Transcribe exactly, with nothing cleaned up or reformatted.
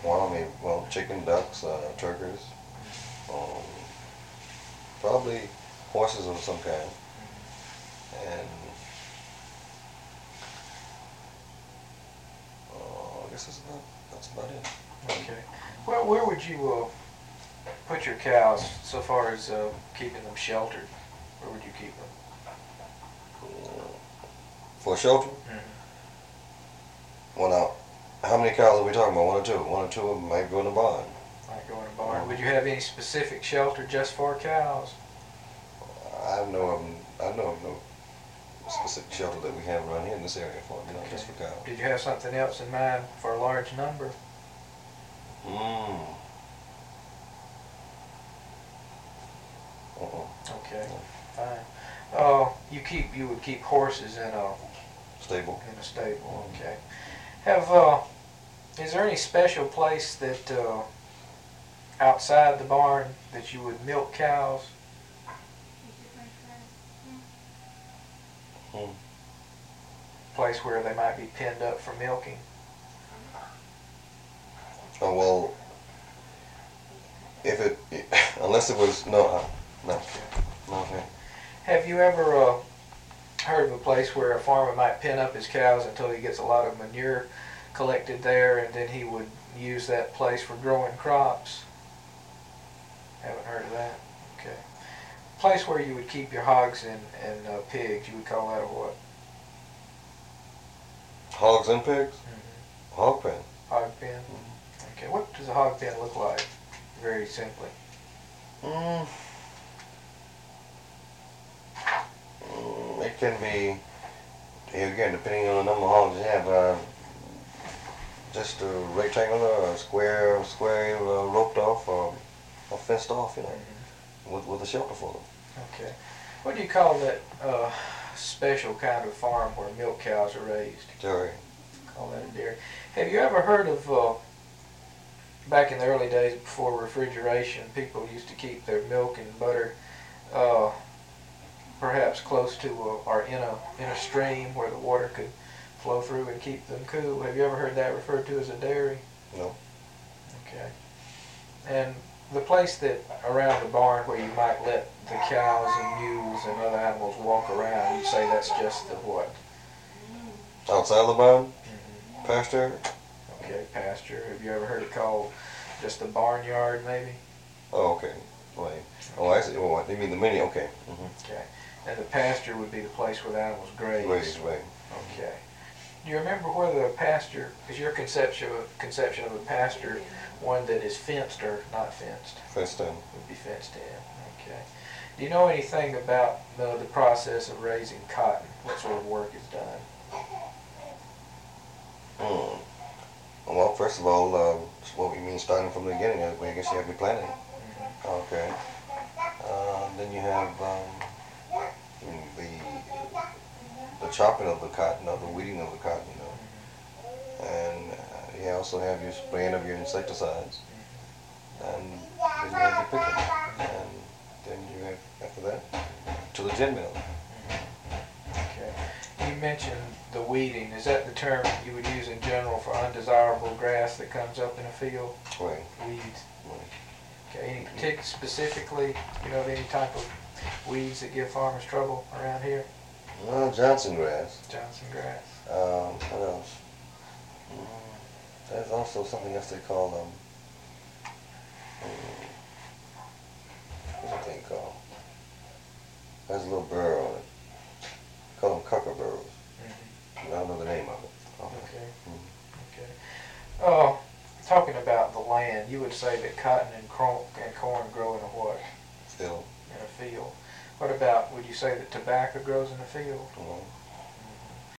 Well, I mean, well, chicken, ducks, uh, turkeys, um, probably horses of some kind, and uh, I guess that's about that's about it. Okay. Well, where would you uh, put your cows so far as uh, keeping them sheltered? Where would you keep them? For shelter? Mm-hmm. Well, now, how many cows are we talking about? One or two? One or two of them might go in the barn. Might go in a barn. Would you have any specific shelter just for cows? I know of I know of no specific shelter that we have around here in this area for, you know, Okay. just for cows. Did you have something else in mind for a large number? Mm. Uh-uh. Okay, fine. Uh, you keep you would keep horses in a Stable. in a stable. Okay. Have uh, is there any special place that uh, outside the barn that you would milk cows? Hmm. Place where they might be penned up for milking? Oh, well, if it, unless it was, no, uh, no, no, okay. Have you ever uh, heard of a place where a farmer might pen up his cows until he gets a lot of manure collected there, and then he would use that place for growing crops? Haven't heard of that? Okay. Place where you would keep your hogs and, and uh, pigs, you would call that a what? Hogs and pigs? Mm-hmm. Hog pen. Hog pen? Okay, what does a hog pen look like, very simply? Mm. Mm, it can be, again, depending on the number of hogs you have, uh, just a rectangular or a square, square uh, roped off or, or fenced off, you know, Mm-hmm. with, with a shelter for them. Okay. What do you call that uh, special kind of farm where milk cows are raised? Dairy. Call that a dairy. Have you ever heard of, uh, back in the early days before refrigeration, people used to keep their milk and butter uh, perhaps close to a, or in a in a stream where the water could flow through and keep them cool? Have you ever heard that referred to as a dairy? No. Okay. And the place that around the barn where you might let the cows and mules and other animals walk around, you say that's just the what? Outside the barn? Mm-hmm. Pasture? Okay, pasture. Have you ever heard it called just a barnyard, maybe? Oh, okay. Wait. Oh, I see. Oh, you mean the mini? Okay. Mm-hmm. Okay. And the pasture would be the place where the animals graze. Graze, right. Okay. Do you remember whether a pasture, is your conception of, conception of a pasture one that is fenced or not fenced? Fenced in. Would be fenced in. Okay. Do you know anything about the, the process of raising cotton? What sort of work is done? Hmm. Well, first of all, uh, what we mean starting from the beginning, I guess you have to be planting. Mm-hmm. Okay. Uh, then you have um, the the chopping of the cotton, or the weeding of the cotton, you know. And uh, you also have your spraying of your insecticides. And then you have your picking. And then you have, after that, to the gin mill. Okay. You mentioned the weeding. Is that the term you would use in general for undesirable grass that comes up in a field? Right. Weeds. Right. Okay. Any particular, specifically, you know, of any type of weeds that give farmers trouble around here? Well, Johnson grass. Johnson grass. Um, what else? Mm, there's also something else they call um. mm, What's that thing called? Has a little burr on it. Call them cockerburrows. Mm-hmm. I don't know the name of it. Okay. Mm. Okay. Uh, talking about the land, you would say that cotton and corn, and corn grow in a what? Still. In a field. What about, would you say that tobacco grows in a field? Mm.